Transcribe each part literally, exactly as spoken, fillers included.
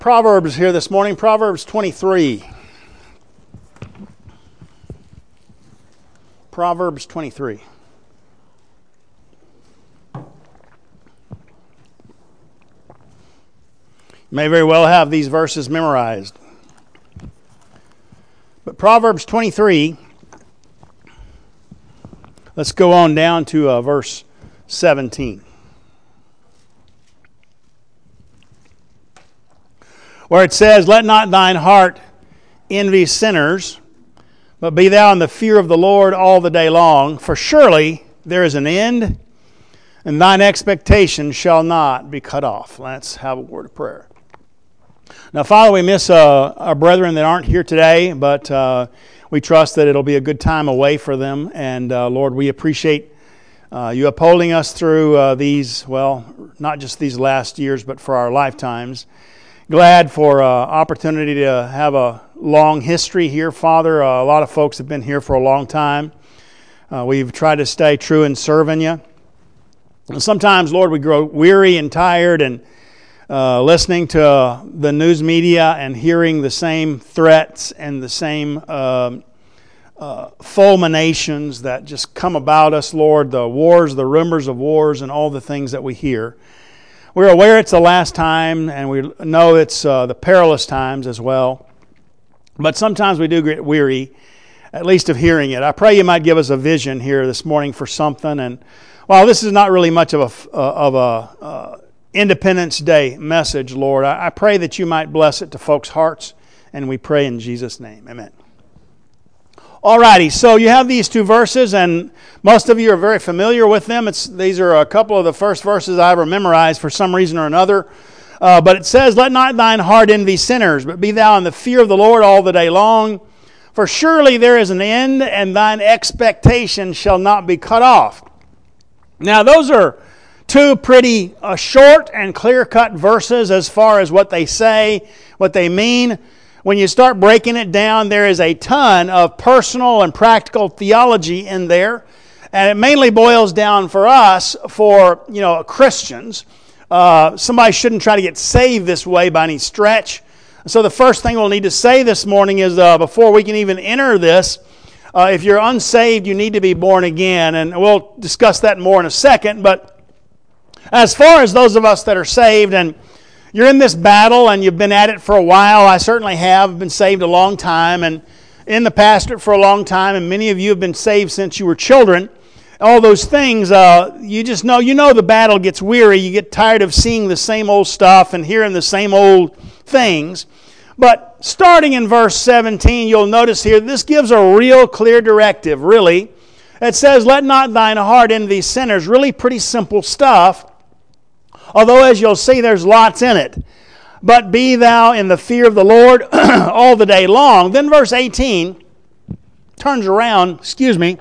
Proverbs here this morning, Proverbs twenty-three. Proverbs twenty-three. You may very well have these verses memorized. But Proverbs twenty-three, let's go on down to uh, verse seventeen. Where it says, "Let not thine heart envy sinners, but be thou in the fear of the Lord all the day long. For surely there is an end, and thine expectation shall not be cut off." Let's have a word of prayer. Now, Father, we miss uh, our brethren that aren't here today, but uh, we trust that it'll be a good time away for them. And uh, Lord, we appreciate uh, you upholding us through uh, these, well, not just these last years, but for our lifetimes. Glad for uh, opportunity to have a long history here, Father. Uh, a lot of folks have been here for a long time. Uh, we've tried to stay true in serving you. And sometimes, Lord, we grow weary and tired and uh, listening to uh, the news media and hearing the same threats and the same uh, uh, fulminations that just come about us, Lord, the wars, the rumors of wars, and all the things that we hear. We're aware it's the last time, and we know it's uh, the perilous times as well. But sometimes we do get weary, at least of hearing it. I pray you might give us a vision here this morning for something. And while this is not really much of a uh, of a uh, Independence Day message, Lord, I, I pray that you might bless it to folks' hearts, and we pray in Jesus' name. Amen. Alrighty, so you have these two verses, and most of you are very familiar with them. It's, these are a couple of the first verses I ever memorized for some reason or another. Uh, but it says, "Let not thine heart envy sinners, but be thou in the fear of the Lord all the day long. For surely there is an end, and thine expectation shall not be cut off." Now, those are two pretty uh, short and clear-cut verses as far as what they say, what they mean. When you start breaking it down, there is a ton of personal and practical theology in there. And it mainly boils down for us, for, you know, Christians. Uh, somebody shouldn't try to get saved this way by any stretch. So the first thing we'll need to say this morning is, uh, before we can even enter this, uh, if you're unsaved, you need to be born again. And we'll discuss that more in a second. But as far as those of us that are saved, and you're in this battle and you've been at it for a while. I certainly have been saved a long time and in the pastorate for a long time, and many of you have been saved since you were children. All those things, uh, you just know, you know the battle gets weary. You get tired of seeing the same old stuff and hearing the same old things. But starting in verse seventeen, you'll notice here, this gives a real clear directive, really. It says, "Let not thine heart envy sinners." Really pretty simple stuff. Although, as you'll see, there's lots in it. "But be thou in the fear of the Lord all the day long." Then verse eighteen turns around, excuse me,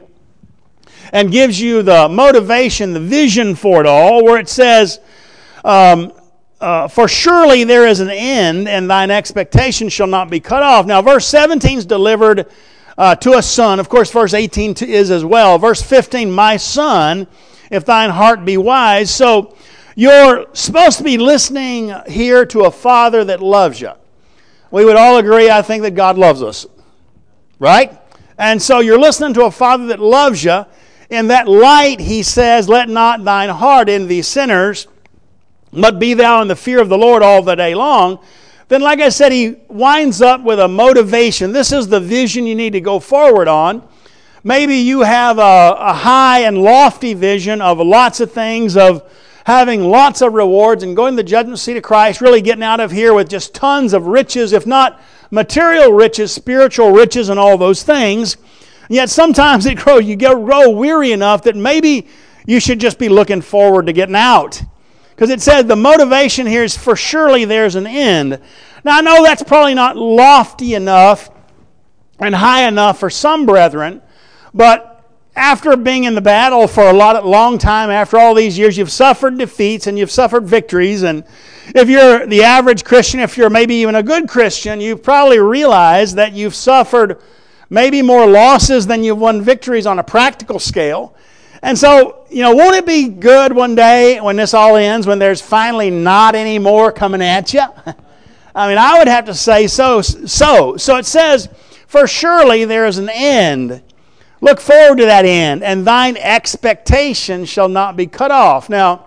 and gives you the motivation, the vision for it all, where it says, um, uh, "For surely there is an end, and thine expectation shall not be cut off." Now, verse seventeen is delivered uh, to a son. Of course, verse eighteen is as well. Verse fifteen, "My son, if thine heart be wise." So, you're supposed to be listening here to a Father that loves you. We would all agree, I think, that God loves us. Right? And so you're listening to a Father that loves you. In that light, he says, "Let not thine heart envy sinners, but be thou in the fear of the Lord all the day long." Then, like I said, he winds up with a motivation. This is the vision you need to go forward on. Maybe you have a, a high and lofty vision of lots of things, of having lots of rewards and going to the judgment seat of Christ, really getting out of here with just tons of riches, if not material riches, spiritual riches, and all those things. And yet sometimes it grows, you get grow weary enough that maybe you should just be looking forward to getting out. Because it said the motivation here is, "For surely there's an end." Now I know that's probably not lofty enough and high enough for some brethren, but after being in the battle for a lot, long time, after all these years, you've suffered defeats and you've suffered victories. And if you're the average Christian, if you're maybe even a good Christian, you've probably realized that you've suffered maybe more losses than you've won victories on a practical scale. And so, you know, won't it be good one day when this all ends, when there's finally not any more coming at you? I mean, I would have to say so, so. So it says, for surely there is an end. Look forward to that end, and thine expectation shall not be cut off. Now,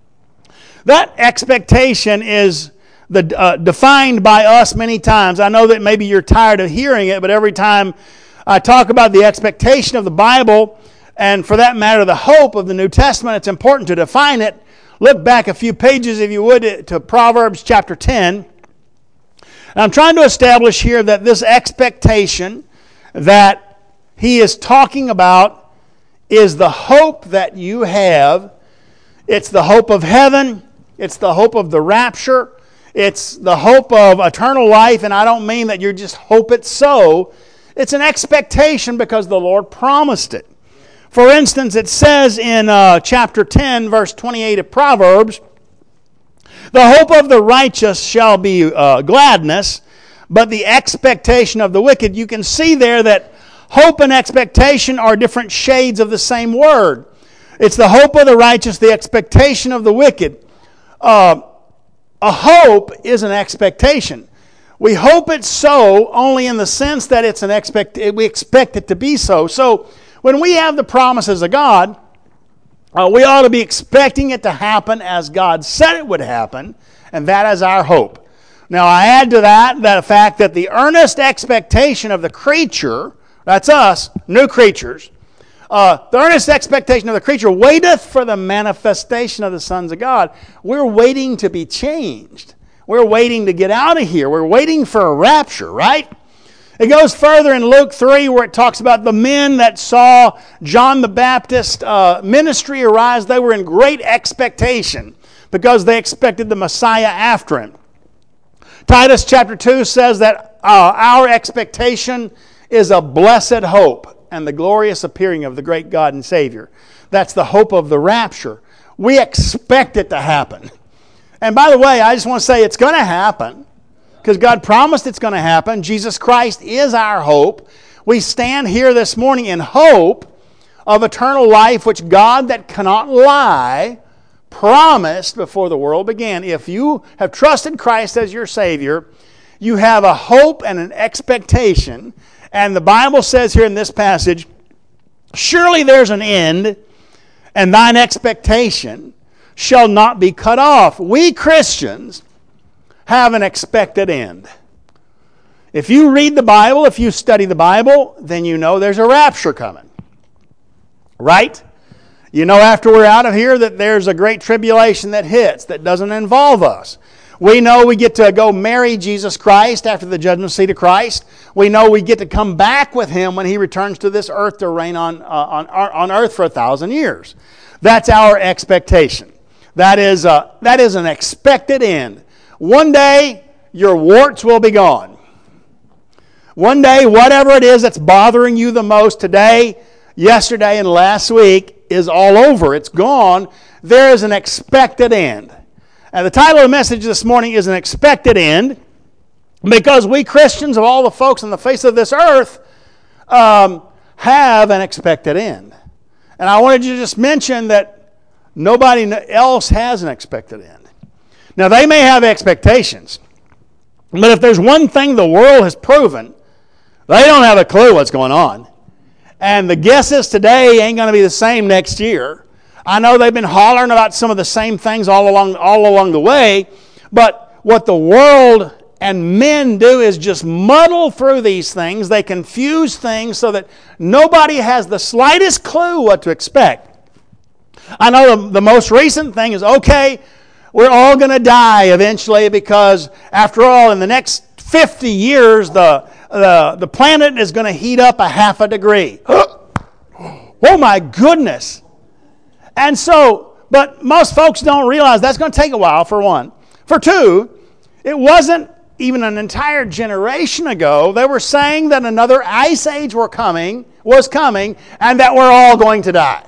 that expectation is the, uh, defined by us many times. I know that maybe you're tired of hearing it, but every time I talk about the expectation of the Bible, and for that matter, the hope of the New Testament, it's important to define it. Look back a few pages, if you would, to Proverbs chapter ten. And I'm trying to establish here that this expectation that he is talking about is the hope that you have. It's the hope of heaven. It's the hope of the rapture. It's the hope of eternal life. And I don't mean that you just hope it so. It's an expectation because the Lord promised it. For instance, it says in uh, chapter ten, verse twenty-eight of Proverbs, the hope of the righteous shall be uh, gladness, but the expectation of the wicked. You can see there that hope and expectation are different shades of the same word. It's the hope of the righteous, the expectation of the wicked. Uh, a hope is an expectation. We hope it's so only in the sense that it's an expect. We expect it to be so. So when we have the promises of God, Uh, we ought to be expecting it to happen as God said it would happen, and that is our hope. Now, I add to that the fact that the earnest expectation of the creature, that's us, new creatures, uh, the earnest expectation of the creature waiteth for the manifestation of the sons of God. We're waiting to be changed. We're waiting to get out of here. We're waiting for a rapture, right? It goes further in Luke three where it talks about the men that saw John the Baptist uh, ministry arise. They were in great expectation because they expected the Messiah after him. Titus chapter two says that uh, our expectation is a blessed hope and the glorious appearing of the great God and Savior. That's the hope of the rapture. We expect it to happen. And by the way, I just want to say it's going to happen. Because God promised it's going to happen. Jesus Christ is our hope. We stand here this morning in hope of eternal life, which God that cannot lie promised before the world began. If you have trusted Christ as your Savior, you have a hope and an expectation. And the Bible says here in this passage, surely there's an end, and thine expectation shall not be cut off. We Christians have an expected end. If you read the Bible, if you study the Bible, then you know there's a rapture coming. Right? You know after we're out of here that there's a great tribulation that hits that doesn't involve us. We know we get to go marry Jesus Christ after the judgment seat of Christ. We know we get to come back with Him when He returns to this earth to reign on, uh, on, on earth for a thousand years. That's our expectation. That is, uh, that is an expected end. One day, your warts will be gone. One day, whatever it is that's bothering you the most today, yesterday, and last week is all over. It's gone. There is an expected end. And the title of the message this morning is An Expected End, because we Christians, of all the folks on the face of this earth, um, have an expected end. And I wanted to just mention that nobody else has an expected end. Now, they may have expectations, but if there's one thing the world has proven, they don't have a clue what's going on. And the guesses today ain't going to be the same next year. I know they've been hollering about some of the same things all along, all along the way, but what the world and men do is just muddle through these things. They confuse things so that nobody has the slightest clue what to expect. I know the, the most recent thing is, okay, we're all going to die eventually because, after all, in the next fifty years, the, the, the planet is going to heat up a half a degree. Oh my goodness. And so, but most folks don't realize that's going to take a while, for one. For two, it wasn't even an entire generation ago they were saying that another ice age were coming, was coming, and that we're all going to die.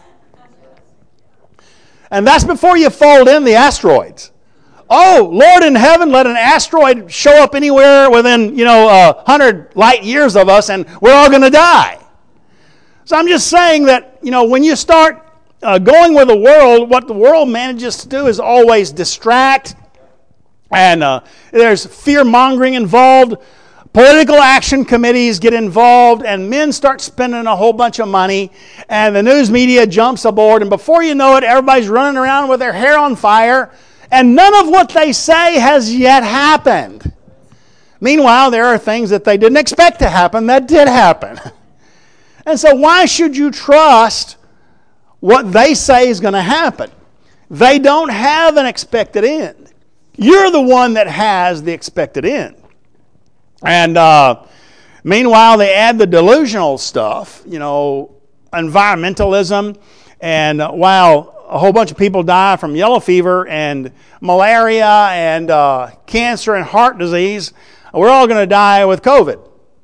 And that's before you fold in the asteroids. Oh, Lord in heaven, let an asteroid show up anywhere within, you know, a uh, hundred light years of us, and we're all going to die. So I'm just saying that, you know, when you start uh, going with the world, what the world manages to do is always distract, And uh, there's fear-mongering involved. Political action committees get involved, and men start spending a whole bunch of money, and the news media jumps aboard, and before you know it, everybody's running around with their hair on fire, and none of what they say has yet happened. Meanwhile, there are things that they didn't expect to happen that did happen. And so why should you trust what they say is going to happen? They don't have an expected end. You're the one that has the expected end. And uh, meanwhile, they add the delusional stuff, you know, environmentalism, and uh, while a whole bunch of people die from yellow fever and malaria and uh, cancer and heart disease, we're all going to die with COVID.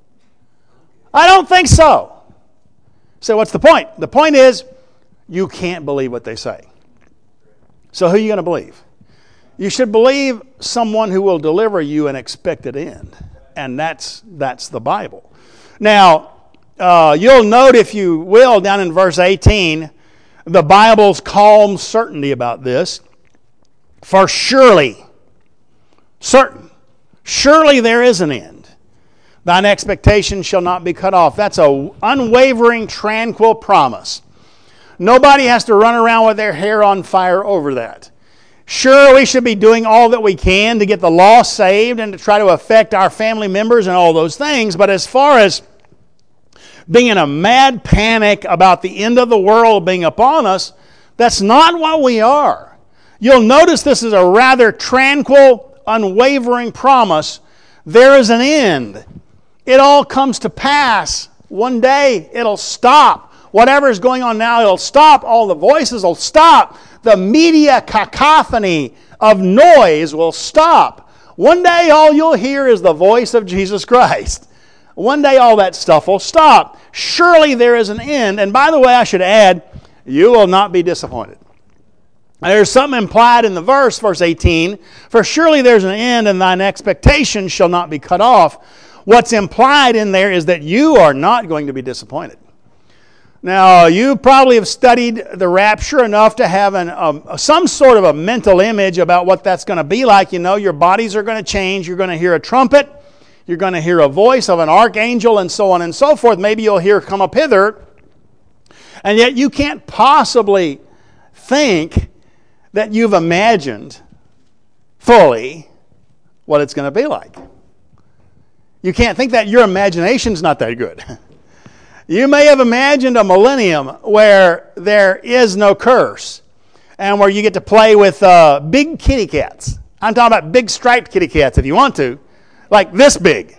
I don't think so. So what's the point? The point is, you can't believe what they say. So who are you going to believe? You should believe someone who will deliver you an expected end. And that's that's the Bible. Now, uh, you'll note, if you will, down in verse eighteen, the Bible's calm certainty about this. For surely, certain, surely there is an end. Thine expectation shall not be cut off. That's an unwavering, tranquil promise. Nobody has to run around with their hair on fire over that. Sure, we should be doing all that we can to get the lost saved and to try to affect our family members and all those things, but as far as being in a mad panic about the end of the world being upon us, that's not what we are. You'll notice this is a rather tranquil, unwavering promise. There is an end. It all comes to pass. One day it'll stop. Whatever is going on now, it'll stop. All the voices will stop. The media cacophony of noise will stop. One day all you'll hear is the voice of Jesus Christ. One day all that stuff will stop. Surely there is an end. And by the way, I should add, you will not be disappointed. There's something implied in the verse, verse eighteen. For surely there's an end, and thine expectation shall not be cut off. What's implied in there is that you are not going to be disappointed. Now, you probably have studied the rapture enough to have an, um, some sort of a mental image about what that's going to be like. You know, your bodies are going to change. You're going to hear a trumpet. You're going to hear a voice of an archangel and so on and so forth. Maybe you'll hear, come up hither. And yet you can't possibly think that you've imagined fully what it's going to be like. You can't think that. Your imagination's not that good. You may have imagined a millennium where there is no curse and where you get to play with uh, big kitty cats. I'm talking about big striped kitty cats if you want to, like this big,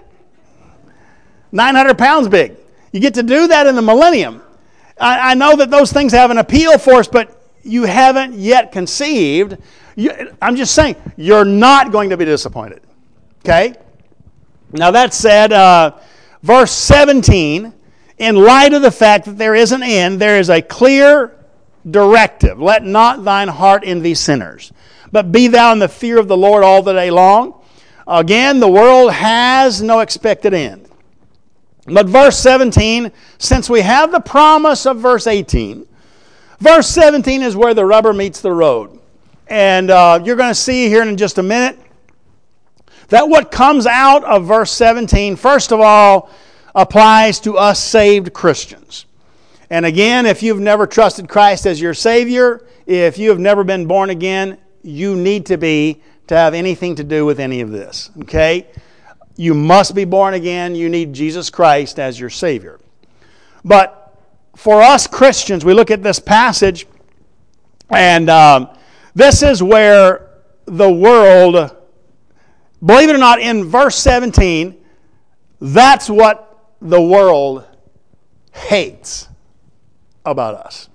nine hundred pounds big. You get to do that in the millennium. I, I know that those things have an appeal for us, but you haven't yet conceived. You, I'm just saying, you're not going to be disappointed. Okay? Now that said, uh, verse seventeen, in light of the fact that there is an end, there is a clear directive. Let not thine heart envy sinners, but be thou in the fear of the Lord all the day long. Again, the world has no expected end. But verse seventeen, since we have the promise of verse eighteen, verse seventeen is where the rubber meets the road. And uh, you're going to see here in just a minute that what comes out of verse seventeen, first of all, applies to us saved Christians. And again, if you've never trusted Christ as your Savior, if you have never been born again, you need to be to have anything to do with any of this. Okay? You must be born again. You need Jesus Christ as your Savior. But for us Christians, we look at this passage, and um, this is where the world, believe it or not, in verse seventeen, that's what the world hates about us.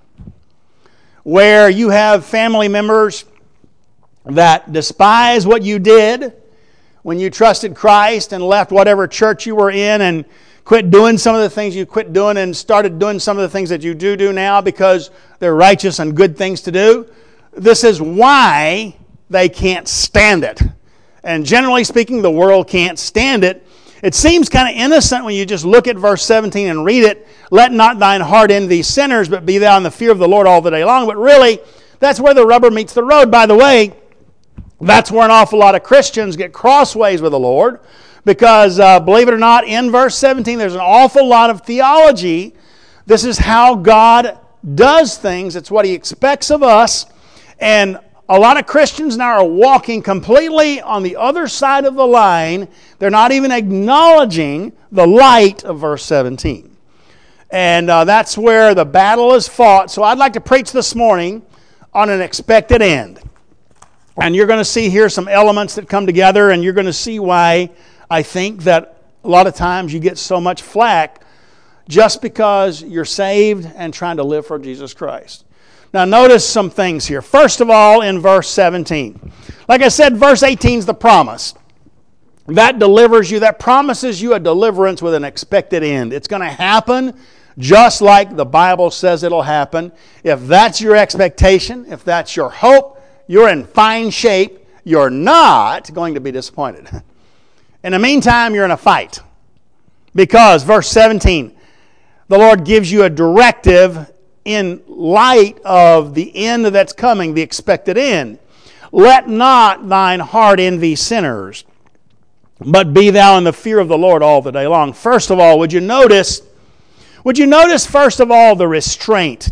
Where you have family members that despise what you did when you trusted Christ and left whatever church you were in and quit doing some of the things you quit doing and started doing some of the things that you do do now because they're righteous and good things to do. This is why they can't stand it. And generally speaking, the world can't stand it. It seems kind of innocent when you just look at verse seventeen and read it. Let not thine heart envy sinners, but be thou in the fear of the Lord all the day long. But really, that's where the rubber meets the road. By the way, That's where an awful lot of Christians get crossways with the Lord, because uh, believe it or not, in verse seventeen, there's an awful lot of theology. This is how God does things. It's what He expects of us. And a lot of Christians now are walking completely on the other side of the line. They're not even acknowledging the light of verse seventeen. And uh, that's where the battle is fought. So I'd like to preach this morning on an expected end. And you're going to see here some elements that come together, and you're going to see why I think that a lot of times you get so much flack just because you're saved and trying to live for Jesus Christ. Now notice some things here. First of all, in verse seventeen. Like I said, verse eighteen is the promise. That delivers you, that promises you a deliverance with an expected end. It's going to happen just like the Bible says it'll happen. If that's your expectation, if that's your hope, you're in fine shape. You're not going to be disappointed. In the meantime, you're in a fight. Because, verse seventeen, the Lord gives you a directive in light of the end that's coming, the expected end. Let not thine heart envy sinners, but be thou in the fear of the Lord all the day long. First of all, would you notice, would you notice first of all the restraint?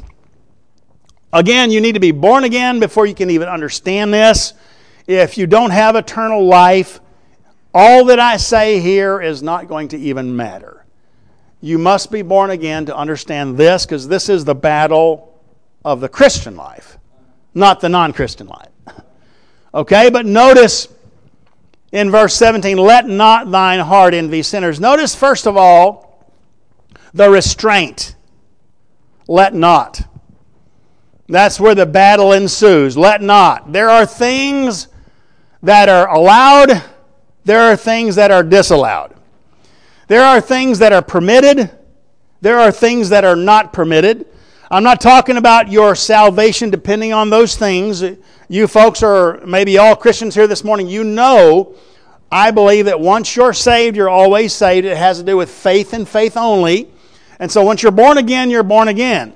Again, you need to be born again before you can even understand this. If you don't have eternal life, all that I say here is not going to even matter. You must be born again to understand this, because this is the battle of the Christian life, not the non-Christian life. Okay, but notice in verse seventeen, let not thine heart envy sinners. Notice first of all the restraint. Let not. That's where the battle ensues. Let not. There are things that are allowed. There are things that are disallowed. There are things that are permitted. There are things that are not permitted. I'm not talking about your salvation depending on those things. You folks are maybe all Christians here this morning. You know, I believe that once you're saved, you're always saved. It has to do with faith and faith only. And so once you're born again, you're born again.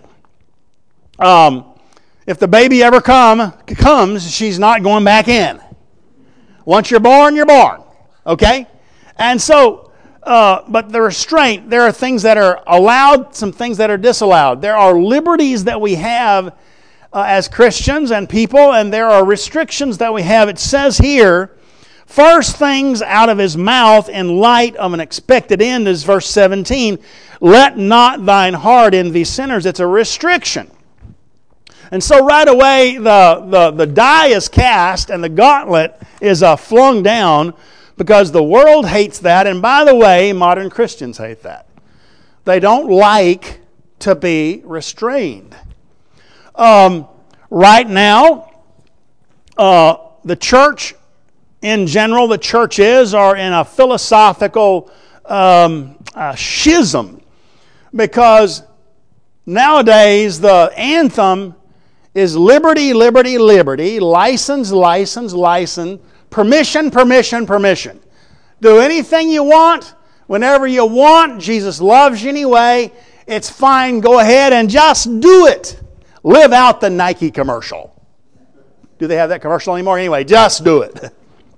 Um, if the baby ever come comes, she's not going back in. Once you're born, you're born. Okay? And so... Uh, but the restraint, there are things that are allowed, some things that are disallowed. There are liberties that we have uh, as Christians and people, and there are restrictions that we have. It says here, first things out of his mouth in light of an expected end is verse seventeen, let not thine heart envy sinners. It's a restriction. And so right away, the, the, the die is cast and the gauntlet is uh, flung down, because the world hates that, and by the way, modern Christians hate that. They don't like to be restrained. Um, right now, uh, the church in general, the churches are in a philosophical um, uh, schism, because nowadays the anthem is liberty, liberty, liberty, license, license, license, permission, permission, permission. Do anything you want, whenever you want. Jesus loves you anyway. It's fine. Go ahead and just do it. Live out the Nike commercial. Do they have that commercial anymore? Anyway, just do it.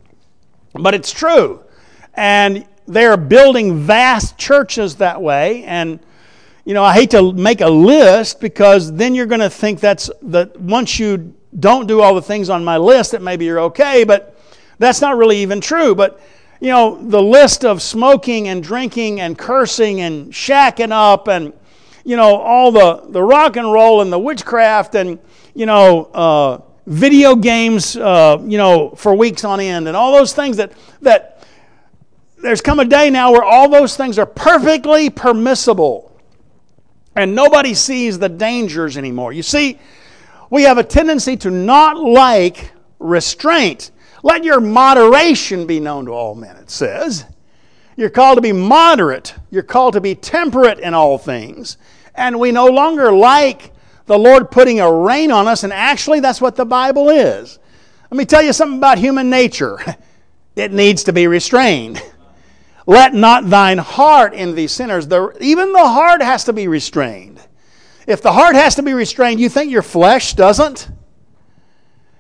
But it's true. And they're building vast churches that way. And, you know, I hate to make a list, because then you're going to think that's that once you don't do all the things on my list, that maybe you're okay. But that's not really even true. But, you know, the list of smoking and drinking and cursing and shacking up and, you know, all the, the rock and roll and the witchcraft and, you know, uh, video games, uh, you know, for weeks on end and all those things that, that there's come a day now where all those things are perfectly permissible and nobody sees the dangers anymore. You see, we have a tendency to not like restraint. Let your moderation be known to all men, it says. You're called to be moderate. You're called to be temperate in all things. And we no longer like the Lord putting a rein on us, and actually that's what the Bible is. Let me tell you something about human nature. It needs to be restrained. Let not thine heart envy sinners. The, even the heart has to be restrained. If the heart has to be restrained, you think your flesh doesn't?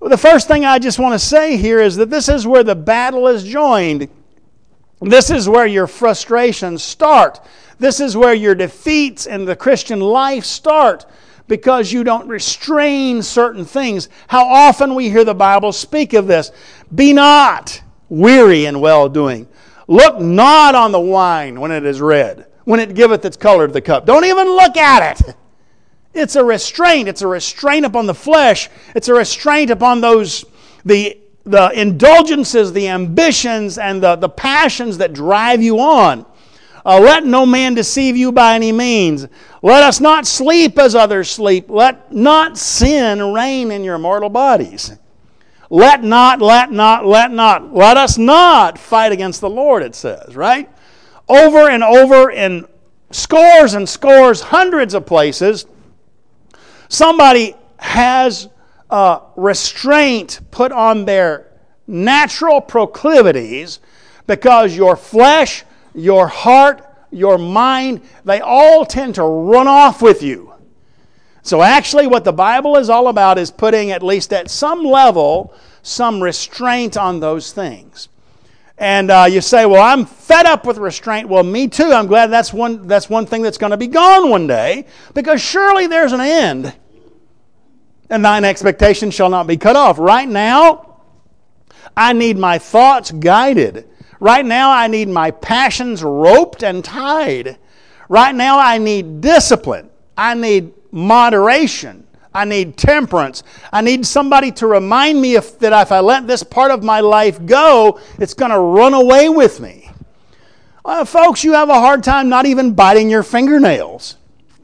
The first thing I just want to say here is that this is where the battle is joined. This is where your frustrations start. This is where your defeats in the Christian life start, because you don't restrain certain things. How often we hear the Bible speak of this. Be not weary in well-doing. Look not on the wine when it is red, when it giveth its color to the cup. Don't even look at it. It's a restraint. It's a restraint upon the flesh. It's a restraint upon those, the, the indulgences, the ambitions, and the, the passions that drive you on. Uh, let no man deceive you by any means. Let us not sleep as others sleep. Let not sin reign in your mortal bodies. Let not, let not, let not. Let us not fight against the Lord, it says, right? Over and over in scores and scores, hundreds of places, somebody has uh, restraint put on their natural proclivities, because your flesh, your heart, your mind, they all tend to run off with you. So actually what the Bible is all about is putting, at least at some level, some restraint on those things. And uh, you say, well, I'm fed up with restraint. Well, me too. I'm glad that's one, that's one thing that's going to be gone one day, because surely there's an end. And thine expectation shall not be cut off. Right now, I need my thoughts guided. Right now, I need my passions roped and tied. Right now, I need discipline. I need moderation. I need temperance. I need somebody to remind me if, that if I let this part of my life go, it's going to run away with me. Uh, folks, you have a hard time not even biting your fingernails.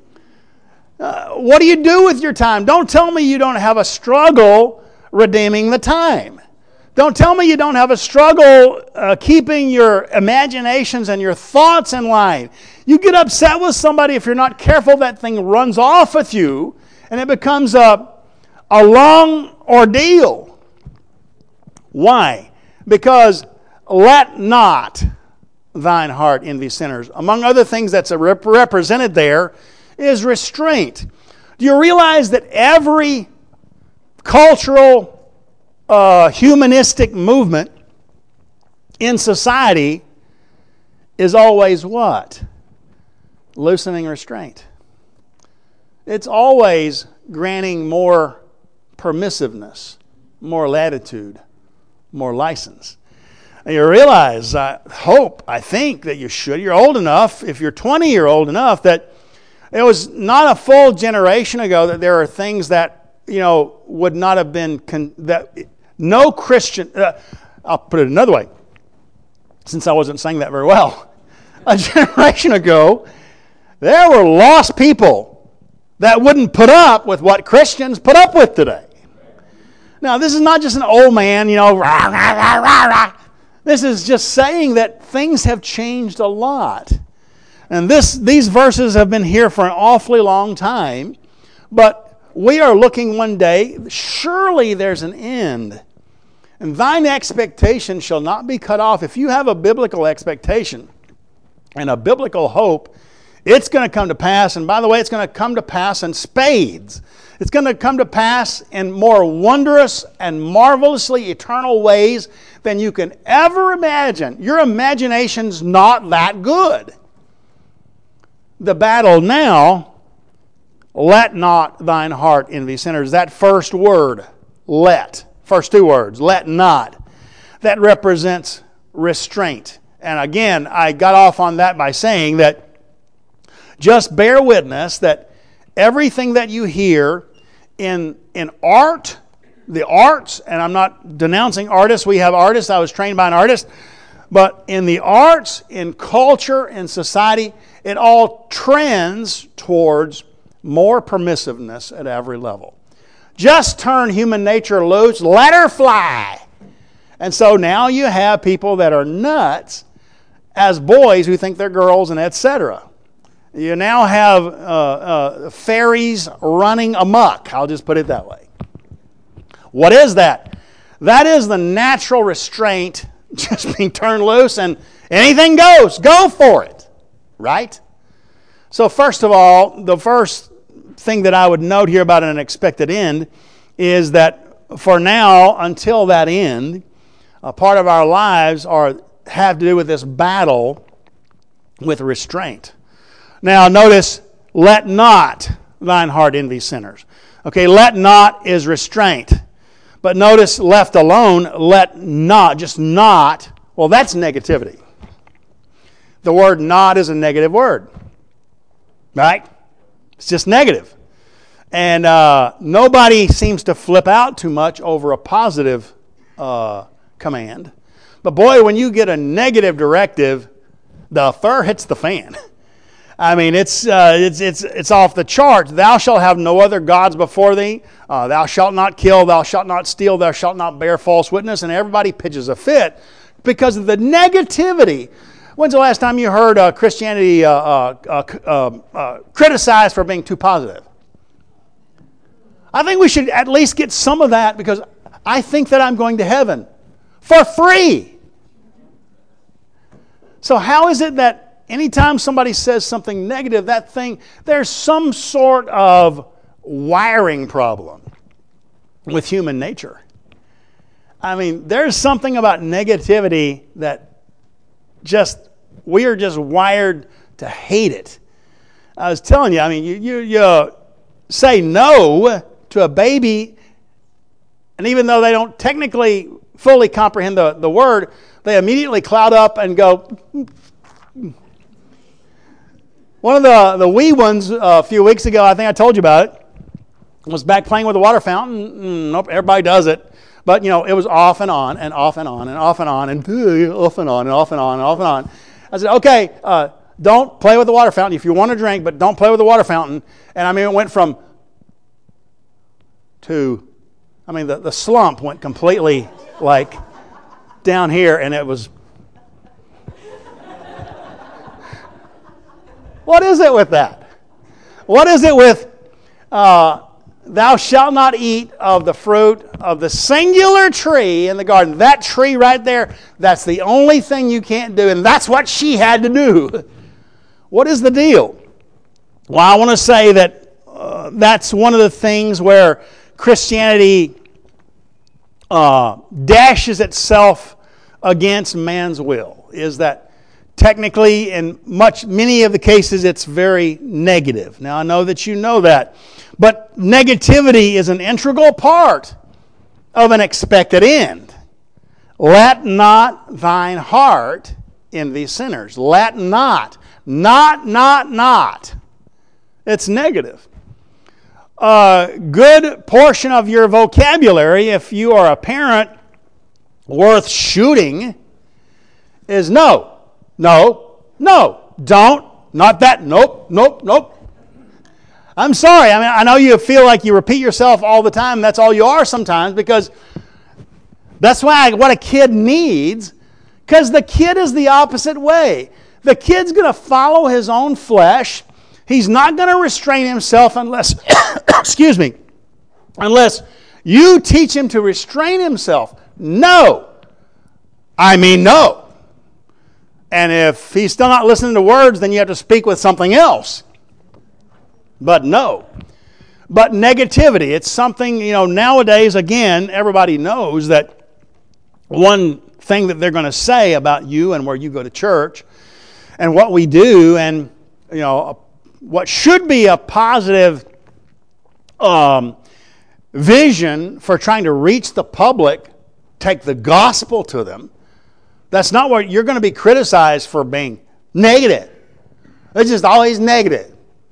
Uh, what do you do with your time? Don't tell me you don't have a struggle redeeming the time. Don't tell me you don't have a struggle uh, keeping your imaginations and your thoughts in line. You get upset with somebody, if you're not careful, that thing runs off with you, and it becomes a, a long ordeal. Why? Because let not thine heart envy sinners. Among other things that's rep- represented there is restraint. Do you realize that every cultural, uh, humanistic movement in society is always what? Loosening restraint. It's always granting more permissiveness, more latitude, more license. And you realize, I hope, I think that you should. You're old enough, if you're twenty, you're old enough that it was not a full generation ago that there are things that, you know, would not have been, con- that no Christian, uh, I'll put it another way, since I wasn't saying that very well. A generation ago, there were lost people that wouldn't put up with what Christians put up with today. Now, this is not just an old man, you know, rah, rah, rah, rah, rah. This is just saying that things have changed a lot. And this, these verses have been here for an awfully long time, but we are looking one day, surely there's an end. And thine expectation shall not be cut off. If you have a biblical expectation and a biblical hope, it's going to come to pass. And by the way, it's going to come to pass in spades. It's going to come to pass in more wondrous and marvelously eternal ways than you can ever imagine. Your imagination's not that good. The battle now, let not thine heart envy sinners. That first word, let, first two words, let not, that represents restraint. And again, I got off on that by saying that just bear witness that everything that you hear in, in art, the arts, and I'm not denouncing artists, we have artists, I was trained by an artist, but in the arts, in culture, in society, it all trends towards more permissiveness at every level. Just turn human nature loose, let her fly. And so now you have people that are nuts as boys who think they're girls and et cetera. You now have uh, uh, fairies running amok. I'll just put it that way. What is that? That is the natural restraint just being turned loose and anything goes. Go for it. Right? So first of all, the first thing that I would note here about an expected end is that for now, until that end, a part of our lives are have to do with this battle with restraint. Now, notice, let not thine heart envy sinners. Okay, let not is restraint. But notice, left alone, let not, just not, well, that's negativity. The word not is a negative word. Right? It's just negative. And uh, nobody seems to flip out too much over a positive uh, command. But boy, when you get a negative directive, the fur hits the fan. I mean, it's uh, it's it's it's off the charts. Thou shalt have no other gods before thee. Uh, thou shalt not kill. Thou shalt not steal. Thou shalt not bear false witness. And everybody pitches a fit because of the negativity. When's the last time you heard uh, Christianity uh, uh, uh, uh, criticized for being too positive? I think we should at least get some of that, because I think that I'm going to heaven for free. So how is it that anytime somebody says something negative, that thing, there's some sort of wiring problem with human nature? I mean, there's something about negativity that just, we are just wired to hate it. I was telling you, I mean, you, you, you say no to a baby, and even though they don't technically fully comprehend the, the word, they immediately cloud up and go. One of the, the wee ones uh, a few weeks ago, I think I told you about it, was back playing with the water fountain. Mm, nope, everybody does it. But, you know, it was off and on and off and on and off and on and off and on and off and on and off and on. I said, okay, uh, don't play with the water fountain if you want to drink, but don't play with the water fountain. And I mean, it went from to, I mean, the, the slump went completely like down here, and it was. What is it with that? What is it with uh, thou shalt not eat of the fruit of the singular tree in the garden? That tree right there, that's the only thing you can't do, and that's what she had to do. What is the deal? Well, I want to say that uh, that's one of the things where Christianity uh, dashes itself against man's will, is that technically, in much, many of the cases, it's very negative. Now, I know that you know that. But negativity is an integral part of an expected end. Let not thine heart envy sinners. Let not. Not, not, not. It's negative. A good portion of your vocabulary, if you are a parent worth shooting, is no. No, no, don't, not that, nope, nope, nope. I'm sorry, I mean, I know you feel like you repeat yourself all the time. That's all you are sometimes, because that's why what a kid needs, because the kid is the opposite way. The kid's going to follow his own flesh. He's not going to restrain himself unless, excuse me, unless you teach him to restrain himself. No, I mean no. And if he's still not listening to words, then you have to speak with something else. But no. But negativity, it's something, you know, nowadays, again, everybody knows that one thing that they're going to say about you and where you go to church and what we do, and, you know, what should be a positive um, vision for trying to reach the public, take the gospel to them. That's not what you're going to be criticized for, being negative. It's just always negative.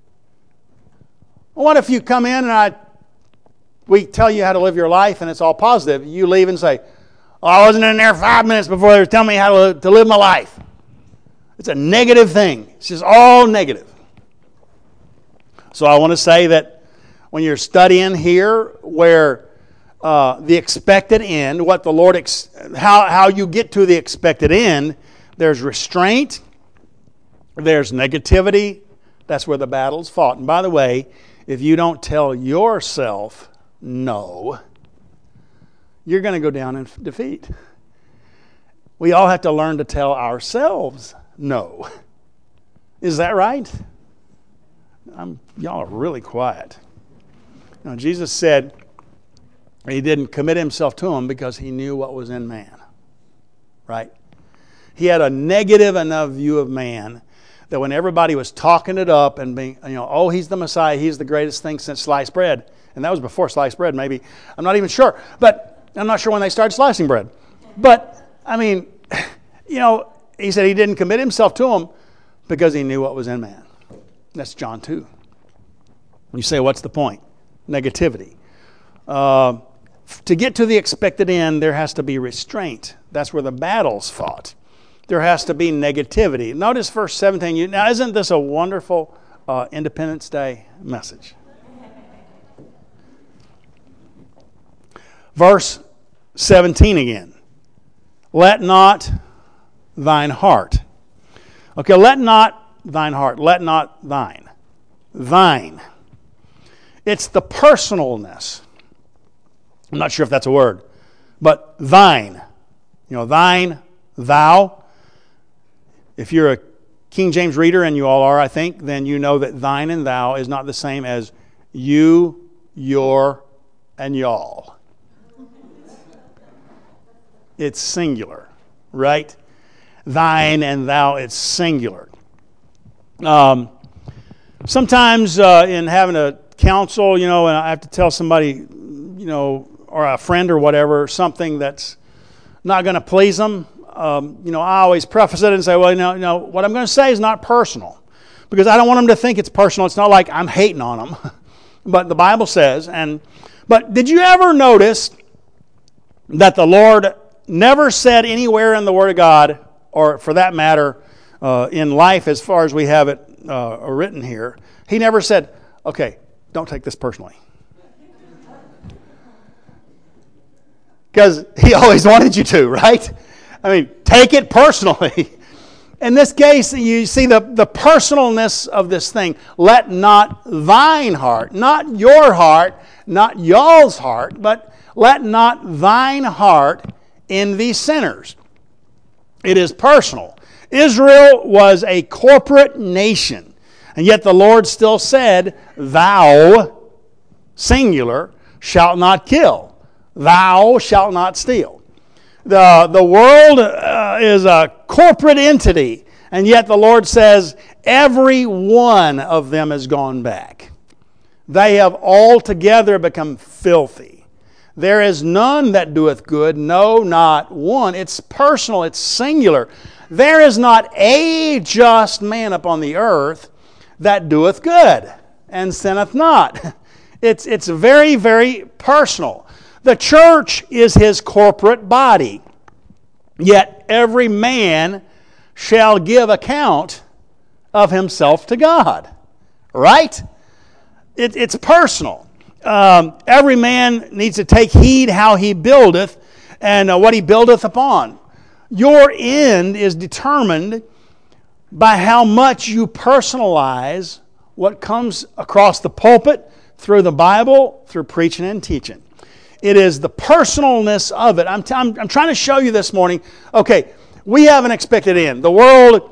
Well, what if you come in and I, we tell you how to live your life and it's all positive? You leave and say, oh, I wasn't in there five minutes before they were telling me how to, to live my life. It's a negative thing. It's just all negative. So I want to say that when you're studying here, where Uh, the expected end, what the Lord, ex- how, how you get to the expected end, there's restraint, there's negativity. That's where the battle's fought. And by the way, if you don't tell yourself no, you're going to go down in defeat. We all have to learn to tell ourselves no. Is that right? I'm, y'all are really quiet. You know, Jesus said He didn't commit himself to them because he knew what was in man. Right? He had a negative enough view of man that when everybody was talking it up and being, you know, oh, he's the Messiah, he's the greatest thing since sliced bread. And that was before sliced bread, maybe. I'm not even sure. But I'm not sure when they started slicing bread. But, I mean, you know, he said he didn't commit himself to them because he knew what was in man. That's John two. You say, what's the point? Negativity. Uh, to get to the expected end, there has to be restraint. That's where the battle's fought. There has to be negativity. Notice verse seventeen. You, now, isn't this a wonderful uh, Independence Day message? Verse seventeen again. Let not thine heart. Okay, let not thine heart. Let not thine. Thine. It's the personalness. I'm not sure if that's a word. But thine. You know, thine, thou. If you're a King James reader, and you all are, I think, then you know that thine and thou is not the same as you, your, and y'all. It's singular, right? Thine and thou, it's singular. Um, sometimes uh, in having a counsel, you know, and I have to tell somebody, you know, or a friend or whatever, something that's not going to please them, um, you know, I always preface it and say, well, you know, you know, what I'm going to say is not personal. Because I don't want them to think it's personal. It's not like I'm hating on them. But the Bible says, and but did you ever notice that the Lord never said anywhere in the Word of God, or for that matter, uh, in life as far as we have it uh, written here, He never said, okay, don't take this personally. Because He always wanted you to, right? I mean, take it personally. In this case, you see the, the personalness of this thing. Let not thine heart, not your heart, not y'all's heart, but let not thine heart envy sinners. It is personal. Israel was a corporate nation, and yet the Lord still said, thou, singular, shalt not kill. Thou shalt not steal. The, the world uh, is a corporate entity, and yet the Lord says, every one of them has gone back. They have altogether become filthy. There is none that doeth good, no, not one. It's personal, it's singular. There is not a just man upon the earth that doeth good and sinneth not. It's, it's very, very personal. The church is His corporate body. Yet every man shall give account of himself to God. Right? It, it's personal. Um, every man needs to take heed how he buildeth and uh, what he buildeth upon. Your end is determined by how much you personalize what comes across the pulpit, through the Bible, through preaching and teaching. It is the personalness of it. I'm, t- I'm, I'm trying to show you this morning, okay, we have an expected end. The world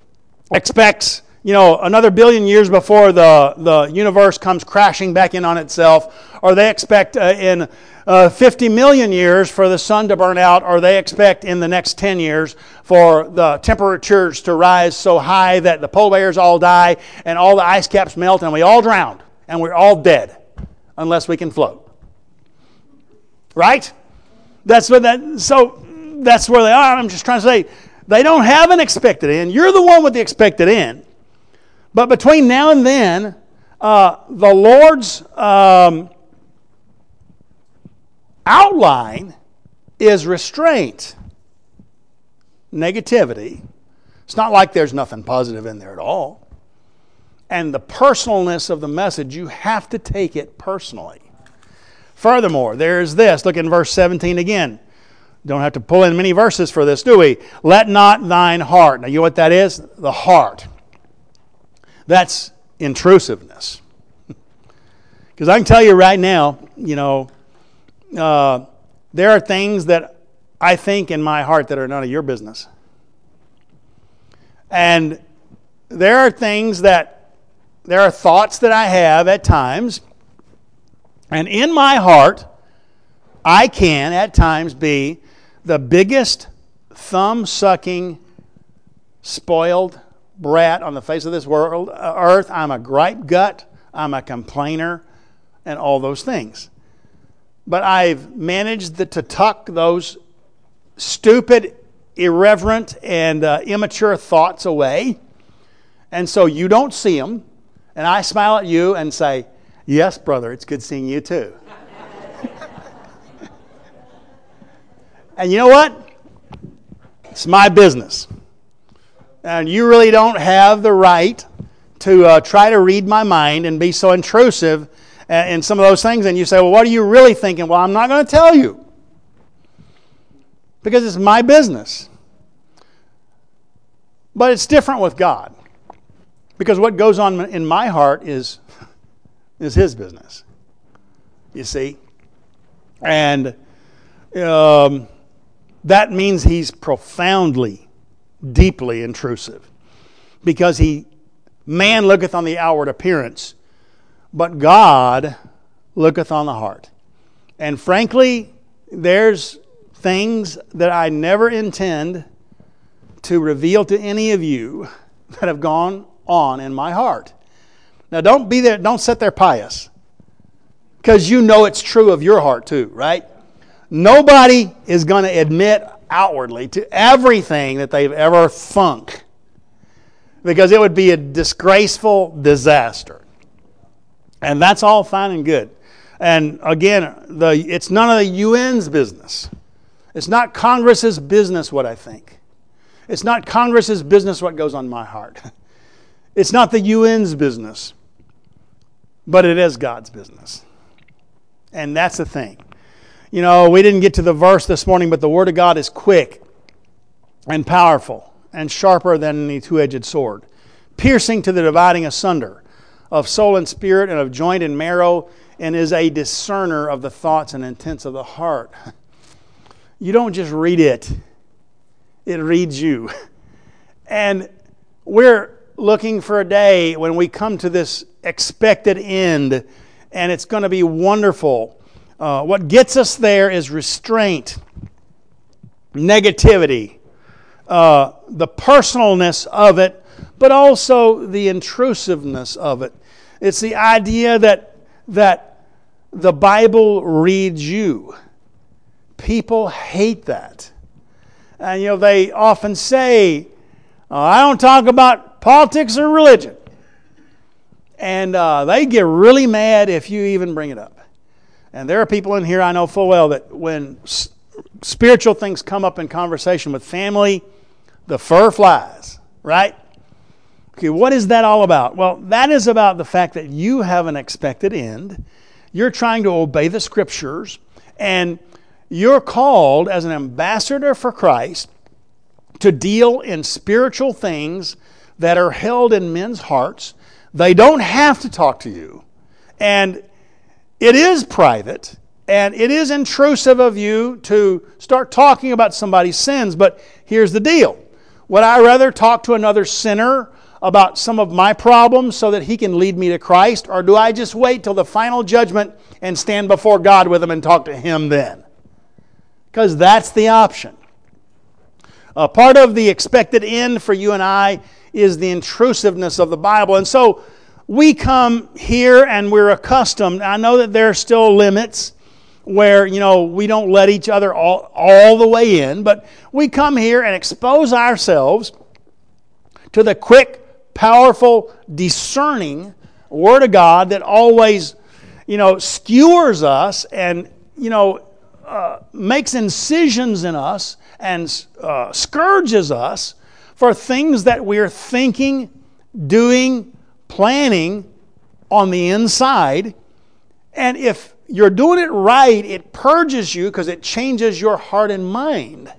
expects, you know, another billion years before the, the universe comes crashing back in on itself, or they expect uh, in uh, fifty million years for the sun to burn out, or they expect in the next ten years for the temperatures to rise so high that the polar bears all die and all the ice caps melt and we all drown and we're all dead unless we can float. Right? That's what that. So that's where they are. I'm just trying to say they don't have an expected end. You're the one with the expected end. But between now and then, uh, the Lord's um, outline is restraint, negativity. It's not like there's nothing positive in there at all. And the personalness of the message, you have to take it personally. Furthermore, there's this. Look in verse seventeen again. Don't have to pull in many verses for this, do we? Let not thine heart. Now, you know what that is? The heart. That's intrusiveness. Because I can tell you right now, you know, uh, there are things that I think in my heart that are none of your business. And there are things that, there are thoughts that I have at times, and in my heart, I can, at times, be the biggest thumb-sucking, spoiled brat on the face of this world, uh, earth. I'm a gripe gut. I'm a complainer, and all those things. But I've managed the, to tuck those stupid, irreverent, and uh, immature thoughts away. And so you don't see them. And I smile at you and say, yes, brother, it's good seeing you too. And you know what? It's my business. And you really don't have the right to uh, try to read my mind and be so intrusive in some of those things. And you say, well, what are you really thinking? Well, I'm not going to tell you. Because it's my business. But it's different with God. Because what goes on in my heart is, is His business. You see? And um, that means He's profoundly, deeply intrusive. Because He, man looketh on the outward appearance, but God looketh on the heart. And frankly, there's things that I never intend to reveal to any of you that have gone on in my heart. Now don't be there, don't sit there pious. Because you know it's true of your heart too, right? Nobody is going to admit outwardly to everything that they've ever thunk. Because it would be a disgraceful disaster. And that's all fine and good. And again, the it's none of the U N's business. It's not Congress's business what I think. It's not Congress's business what goes on my heart. It's not the U N's business. But it is God's business. And that's the thing. You know, we didn't get to the verse this morning, but the Word of God is quick and powerful and sharper than any two-edged sword, piercing to the dividing asunder of soul and spirit and of joint and marrow, and is a discerner of the thoughts and intents of the heart. You don't just read it. It reads you. And we're looking for a day when we come to this expected end, and it's going to be wonderful. Uh, what gets us there is restraint, negativity, uh, the personalness of it, but also the intrusiveness of it. It's the idea that that the Bible reads you. People hate that. And, you know, they often say, oh, I don't talk about politics or religion. And uh, they get really mad if you even bring it up. And there are people in here I know full well that when s- spiritual things come up in conversation with family, the fur flies, right? Okay, what is that all about? Well, that is about the fact that you have an expected end. You're trying to obey the Scriptures, and you're called as an ambassador for Christ to deal in spiritual things that are held in men's hearts. They don't have to talk to you. And it is private, and it is intrusive of you to start talking about somebody's sins. But here's the deal. Would I rather talk to another sinner about some of my problems so that he can lead me to Christ? Or do I just wait till the final judgment and stand before God with him and talk to Him then? Because that's the option. Uh, part of the expected end for you and I is the intrusiveness of the Bible. And so we come here and we're accustomed. I know that there are still limits where, you know, we don't let each other all, all the way in, but we come here and expose ourselves to the quick, powerful, discerning Word of God that always, you know, skewers us and, you know, uh, makes incisions in us and uh, scourges us for things that we're thinking, doing, planning on the inside. And if you're doing it right, it purges you because it changes your heart and mind.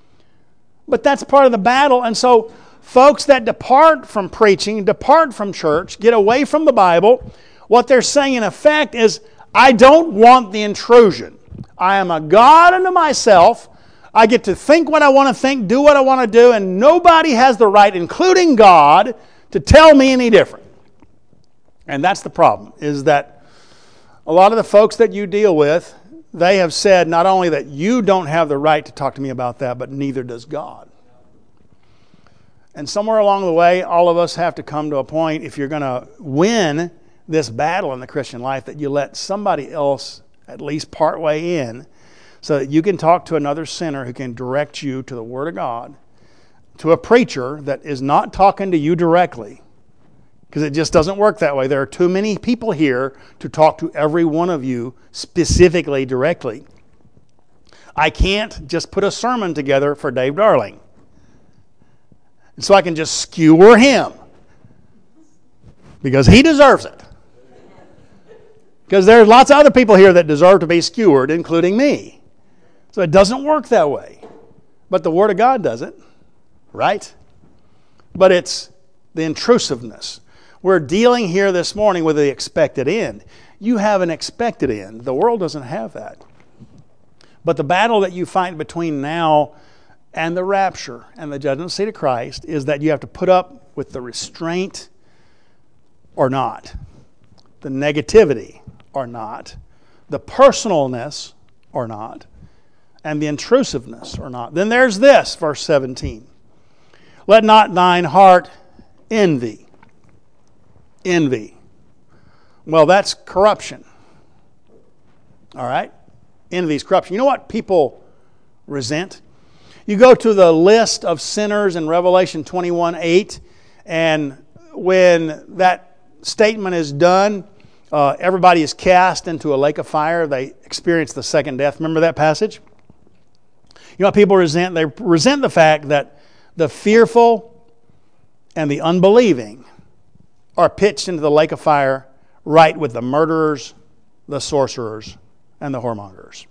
But that's part of the battle. And so folks that depart from preaching, depart from church, get away from the Bible, what they're saying in effect is, I don't want the intrusion. I am a God unto myself. I get to think what I want to think, do what I want to do, and nobody has the right, including God, to tell me any different. And that's the problem, is that a lot of the folks that you deal with, they have said not only that you don't have the right to talk to me about that, but neither does God. And somewhere along the way, all of us have to come to a point, if you're going to win this battle in the Christian life, that you let somebody else at least part way in so that you can talk to another sinner who can direct you to the Word of God, to a preacher that is not talking to you directly, because it just doesn't work that way. There are too many people here to talk to every one of you specifically directly. I can't just put a sermon together for Dave Darling, so I can just skewer him because he deserves it. Because there's lots of other people here that deserve to be skewered, including me. So it doesn't work that way. But the Word of God does it, right? But it's the intrusiveness. We're dealing here this morning with the expected end. You have an expected end. The world doesn't have that. But the battle that you fight between now and the rapture and the judgment seat of Christ is that you have to put up with the restraint or not, the negativity or not, the personalness or not, and the intrusiveness or not. Then there's this, verse seventeen. Let not thine heart envy. Envy. Well, that's corruption. All right? Envy is corruption. You know what people resent? You go to the list of sinners in Revelation twenty-one eight, and when that statement is done, uh, everybody is cast into a lake of fire. They experience the second death. Remember that passage? You know what people resent? They resent the fact that the fearful and the unbelieving are pitched into the lake of fire right with the murderers, the sorcerers, and the whoremongers.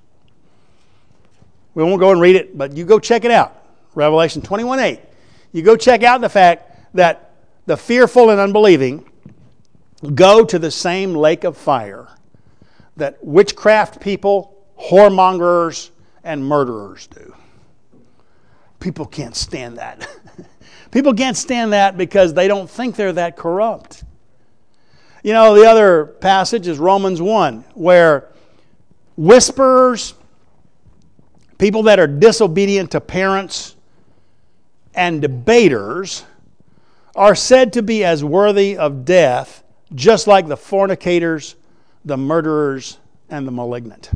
We won't go and read it, but you go check it out. Revelation twenty-one eight. You go check out the fact that the fearful and unbelieving go to the same lake of fire that witchcraft people, whoremongers, and murderers do. People can't stand that. People can't stand that because they don't think they're that corrupt. You know, the other passage is Romans one, where whisperers, people that are disobedient to parents, and debaters are said to be as worthy of death, just like the fornicators, the murderers, and the malignant.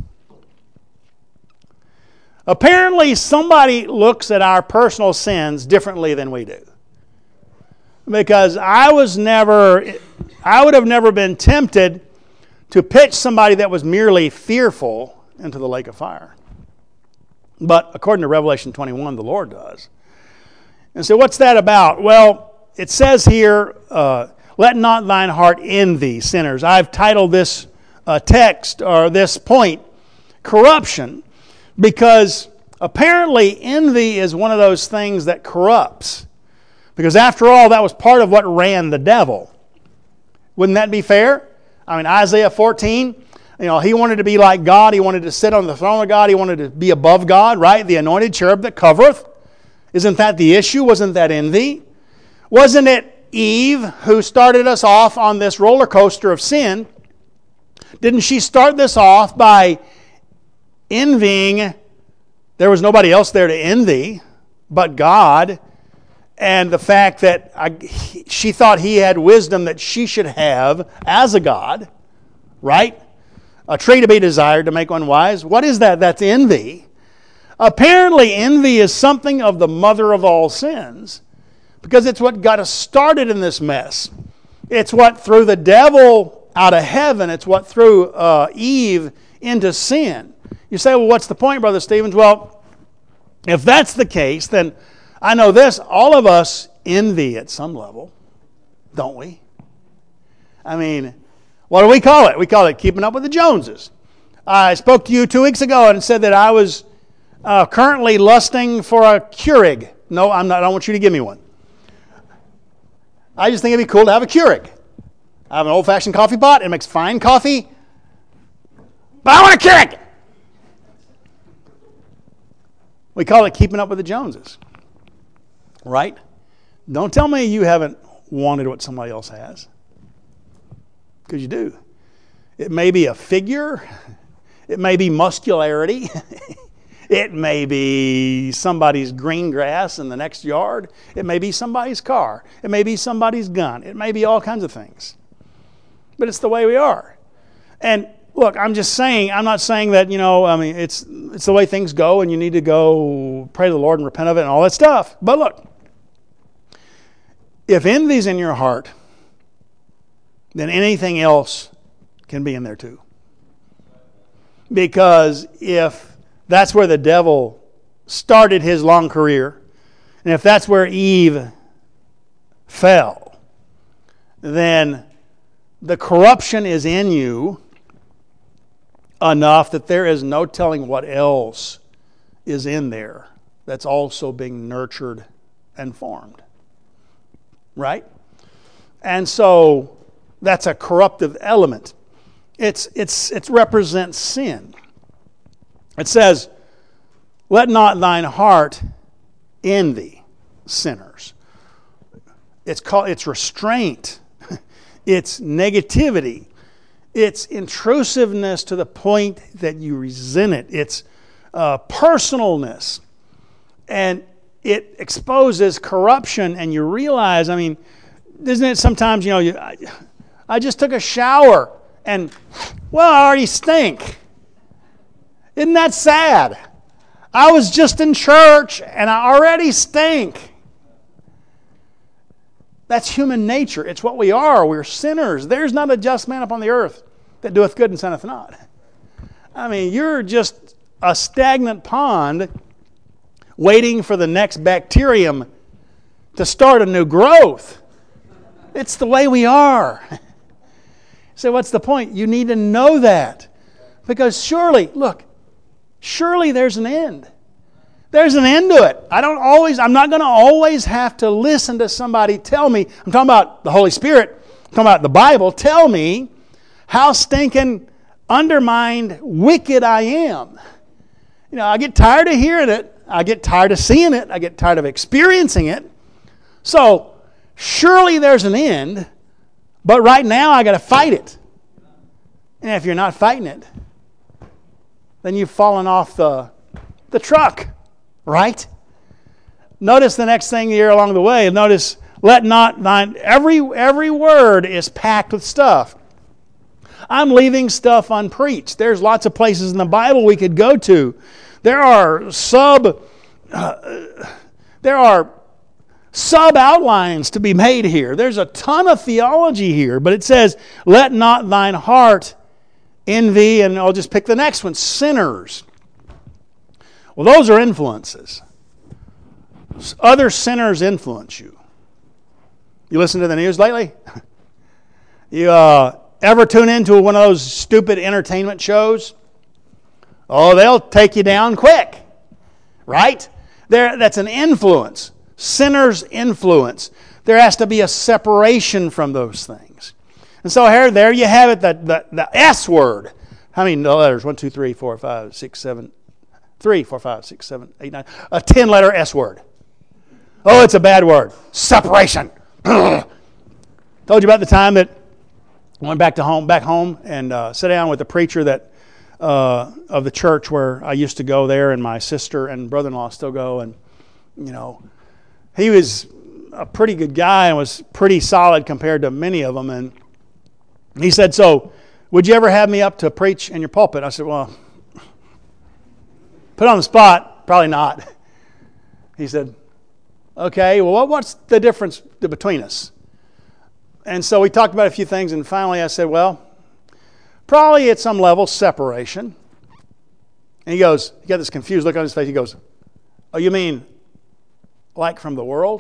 Apparently, somebody looks at our personal sins differently than we do. Because I was never, I would have never been tempted to pitch somebody that was merely fearful into the lake of fire. But according to Revelation twenty-one, the Lord does. And so what's that about? Well, it says here, uh, let not thine heart envy sinners. I've titled this uh, text, or this point, corruption, because apparently envy is one of those things that corrupts. Because after all, that was part of what ran the devil. Wouldn't that be fair? I mean, Isaiah fourteen, you know, he wanted to be like God. He wanted to sit on the throne of God. He wanted to be above God, right? The anointed cherub that covereth. Isn't that the issue? Wasn't that envy? Wasn't it Eve who started us off on this roller coaster of sin? Didn't she start this off by envying? There was nobody else there to envy but God. And the fact that I, she thought he had wisdom that she should have as a God, right? A tree to be desired to make one wise. What is that? That's envy. Apparently, envy is something of the mother of all sins, because it's what got us started in this mess. It's what threw the devil out of heaven. It's what threw uh, Eve into sin. You say, well, what's the point, Brother Stevens? Well, if that's the case, then I know this, all of us envy at some level, don't we? I mean, what do we call it? We call it keeping up with the Joneses. I spoke to you two weeks ago and said that I was uh, currently lusting for a Keurig. No, I'm not. I don't want you to give me one. I just think it'd be cool to have a Keurig. I have an old-fashioned coffee pot. It makes fine coffee. But I want a Keurig! We call it keeping up with the Joneses. Right? Don't tell me you haven't wanted what somebody else has. Because you do. It may be a figure. It may be muscularity. It may be somebody's green grass in the next yard. It may be somebody's car. It may be somebody's gun. It may be all kinds of things. But it's the way we are. And look, I'm just saying, I'm not saying that, you know, I mean, it's it's the way things go and you need to go pray to the Lord and repent of it and all that stuff. But look, if envy's in your heart, then anything else can be in there too. Because if that's where the devil started his long career, and if that's where Eve fell, then the corruption is in you enough that there is no telling what else is in there that's also being nurtured and formed. Right? And so that's a corruptive element. It's it's it represents sin. It says, "Let not thine heart envy sinners." It's called it's restraint. It's negativity. It's intrusiveness to the point that you resent it. It's uh, personalness. And it exposes corruption, and you realize, I mean, isn't it sometimes, you know, you, I, I just took a shower, and, well, I already stink. Isn't that sad? I was just in church, and I already stink. That's human nature. It's what we are. We're sinners. There's not a just man upon the earth that doeth good and sinneth not. I mean, you're just a stagnant pond waiting for the next bacterium to start a new growth. It's the way we are. So what's the point? You need to know that. Because surely, look, surely there's an end. There's an end to it. I don't always, I'm not going to always have to listen to somebody tell me, I'm talking about the Holy Spirit, I'm talking about the Bible, tell me how stinking undermined, wicked I am. You know, I get tired of hearing it. I get tired of seeing it. I get tired of experiencing it. So, surely there's an end, but right now I got to fight it. And if you're not fighting it, then you've fallen off the, the truck. Right? Notice the next thing here along the way. Notice, let not thine... Every, every word is packed with stuff. I'm leaving stuff unpreached. There's lots of places in the Bible we could go to. There are sub... Uh, there are sub-outlines to be made here. There's a ton of theology here. But it says, let not thine heart envy, and I'll just pick the next one, sinners. Well, those are influences. Other sinners influence you. You listen to the news lately? You uh, ever tune into one of those stupid entertainment shows? Oh, they'll take you down quick. Right? There, that's an influence. Sinners' influence. There has to be a separation from those things. And so here, there you have it, the, the, the S word. How many letters? One, two, three, four, five, six, seven... Three, four, five, six, seven, eight, nine. A ten-letter S word. Oh, it's a bad word. Separation. Told you about the time that I went back to home, back home, and uh, sat down with the preacher that uh, of the church where I used to go there, and my sister and brother-in-law still go. And you know, he was a pretty good guy and was pretty solid compared to many of them. And he said, "So, would you ever have me up to preach in your pulpit?" I said, "Well." Put on the spot, probably not. He said, okay, well, what's the difference between us? And so we talked about a few things, and finally I said, well, probably at some level, separation. And he goes, he got this confused look on his face. He goes, oh, you mean like from the world?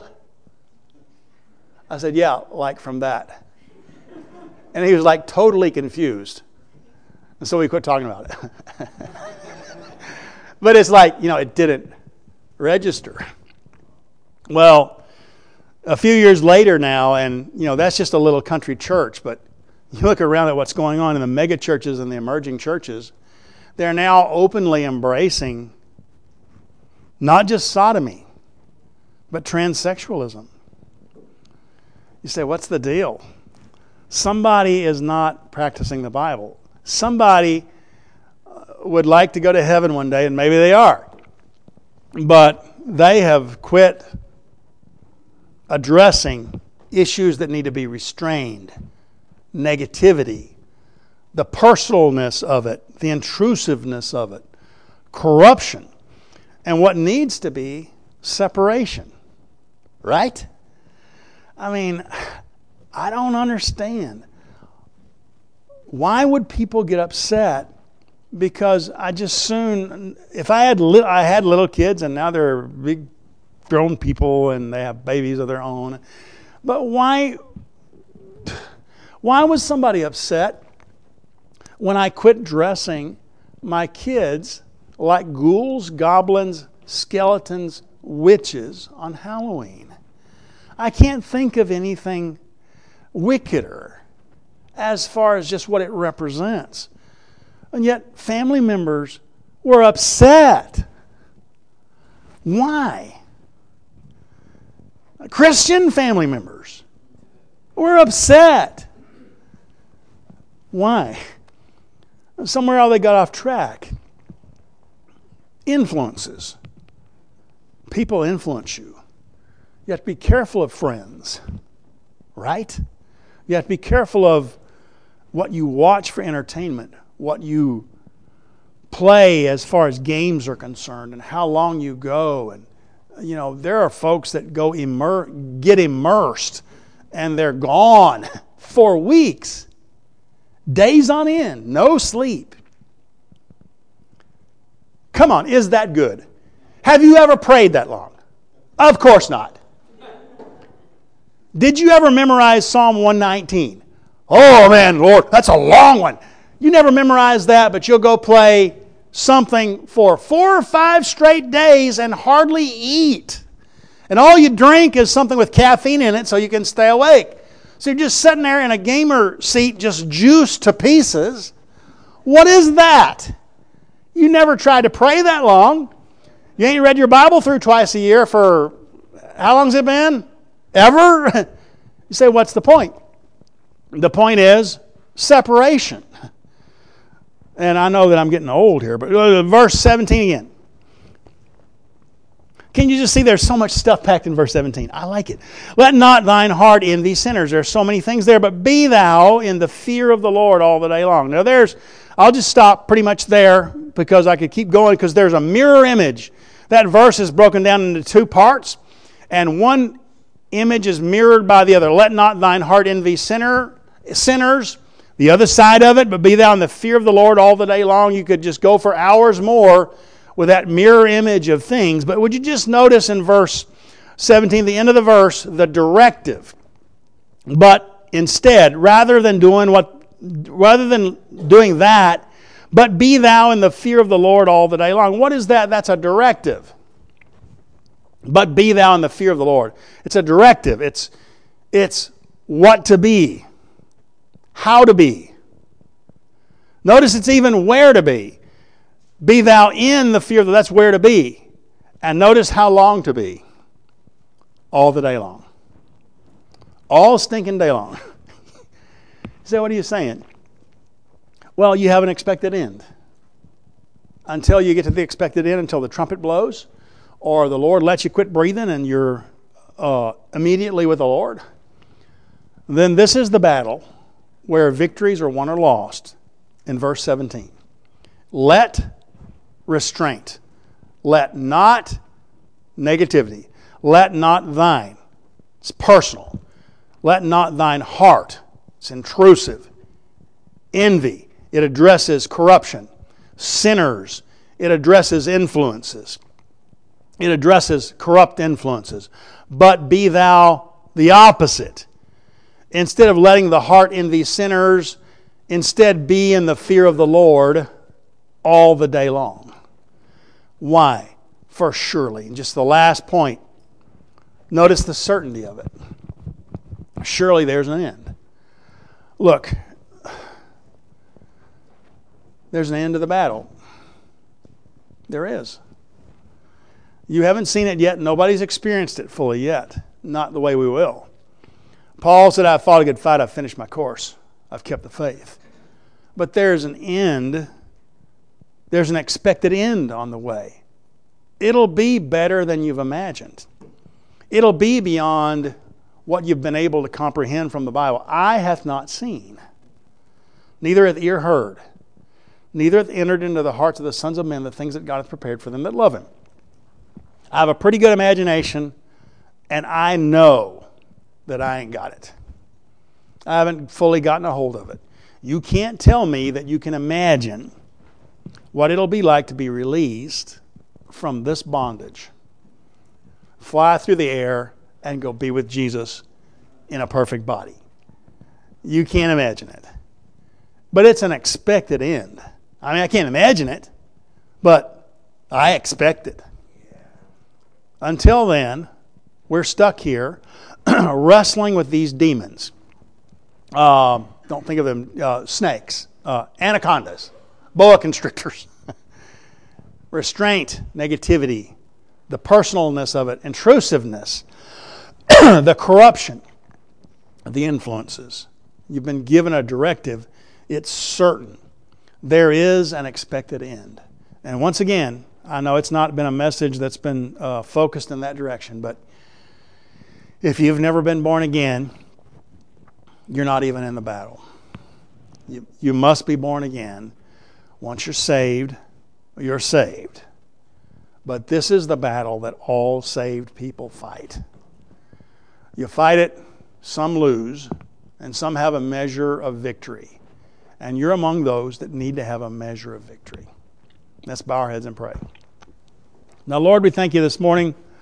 I said, yeah, like from that. And he was like totally confused. And so we quit talking about it. But it's like, you know, it didn't register. Well, a few years later now, and, you know, that's just a little country church, but you look around at what's going on in the mega churches and the emerging churches, they're now openly embracing not just sodomy, but transsexualism. You say, what's the deal? Somebody is not practicing the Bible. Somebody would like to go to heaven one day, and maybe they are. But they have quit addressing issues that need to be restrained, negativity, the personalness of it, the intrusiveness of it, corruption, and what needs to be separation. Right? I mean, I don't understand. Why would people get upset? Because I just soon, if I had li- I had little kids and now they're big grown people and they have babies of their own. But why, why was somebody upset when I quit dressing my kids like ghouls, goblins, skeletons, witches on Halloween? I can't think of anything wickeder as far as just what it represents. And yet family members were upset. Why? Christian family members were upset. Why? Somewhere else they got off track. Influences. People influence you. You have to be careful of friends. Right? You have to be careful of what you watch for entertainment, what you play as far as games are concerned, and how long you go. And you know, there are folks that go immer- get immersed and they're gone for weeks, days on end, no sleep. Come on, is that good? Have you ever prayed that long? Of course not. Did you ever memorize Psalm one nineteen? Oh man, Lord, that's a long one. You never memorized that, but you'll go play something for four or five straight days and hardly eat. And all you drink is something with caffeine in it so you can stay awake. So you're just sitting there in a gamer seat just juiced to pieces. What is that? You never tried to pray that long. You ain't read your Bible through twice a year for, how long's it been? Ever? You say, what's the point? The point is separation. And I know that I'm getting old here, but verse seventeen again. Can you just see there's so much stuff packed in verse seventeen? I like it. Let not thine heart envy sinners. There's so many things there, but be thou in the fear of the Lord all the day long. Now there's, I'll just stop pretty much there because I could keep going because there's a mirror image. That verse is broken down into two parts, and one image is mirrored by the other. Let not thine heart envy sinner, sinners. The other side of it, but be thou in the fear of the Lord all the day long. You could just go for hours more with that mirror image of things. But would you just notice in verse seventeen, the end of the verse, the directive. But instead, rather than doing what, rather than doing that, but be thou in the fear of the Lord all the day long. What is that? That's a directive. But be thou in the fear of the Lord. It's a directive. It's, it's what to be. How to be. Notice it's even where to be. Be thou in the fear of the Lord. That's where to be. And notice how long to be. All the day long. All stinking day long. So what are you saying? Well, you have an expected end. Until you get to the expected end, until the trumpet blows, or the Lord lets you quit breathing and you're uh, immediately with the Lord, then this is the battle where victories are won or lost in verse seventeen. Let restraint. Let not negativity. Let not thine. It's personal. Let not thine heart. It's intrusive. Envy. It addresses corruption. Sinners. It addresses influences. It addresses corrupt influences. But be thou the opposite. Instead of letting the heart envy sinners, instead be in the fear of the Lord all the day long. Why? For surely. And just the last point. Notice the certainty of it. Surely there's an end. Look, there's an end to the battle. There is. You haven't seen it yet. Nobody's experienced it fully yet. Not the way we will. Paul said, I've fought a good fight. I've finished my course. I've kept the faith. But there's an end. There's an expected end on the way. It'll be better than you've imagined. It'll be beyond what you've been able to comprehend from the Bible. Eye hath not seen, neither hath ear heard, neither hath entered into the hearts of the sons of men the things that God hath prepared for them that love Him. I have a pretty good imagination, and I know that I ain't got it. I haven't fully gotten a hold of it. You can't tell me that you can imagine what it'll be like to be released from this bondage, fly through the air, and go be with Jesus in a perfect body. You can't imagine it. But it's an expected end. I mean, I can't imagine it, but I expect it. Until then, we're stuck here wrestling with these demons. Uh, don't think of them, uh, snakes, uh, anacondas, boa constrictors, restraint, negativity, the personalness of it, intrusiveness, the corruption of the influences. You've been given a directive. It's certain. There is an expected end. And once again, I know it's not been a message that's been uh, focused in that direction, but if you've never been born again, you're not even in the battle. You, you must be born again. Once you're saved, you're saved. But this is the battle that all saved people fight. You fight it, some lose, and some have a measure of victory. And you're among those that need to have a measure of victory. Let's bow our heads and pray. Now, Lord, we thank you this morning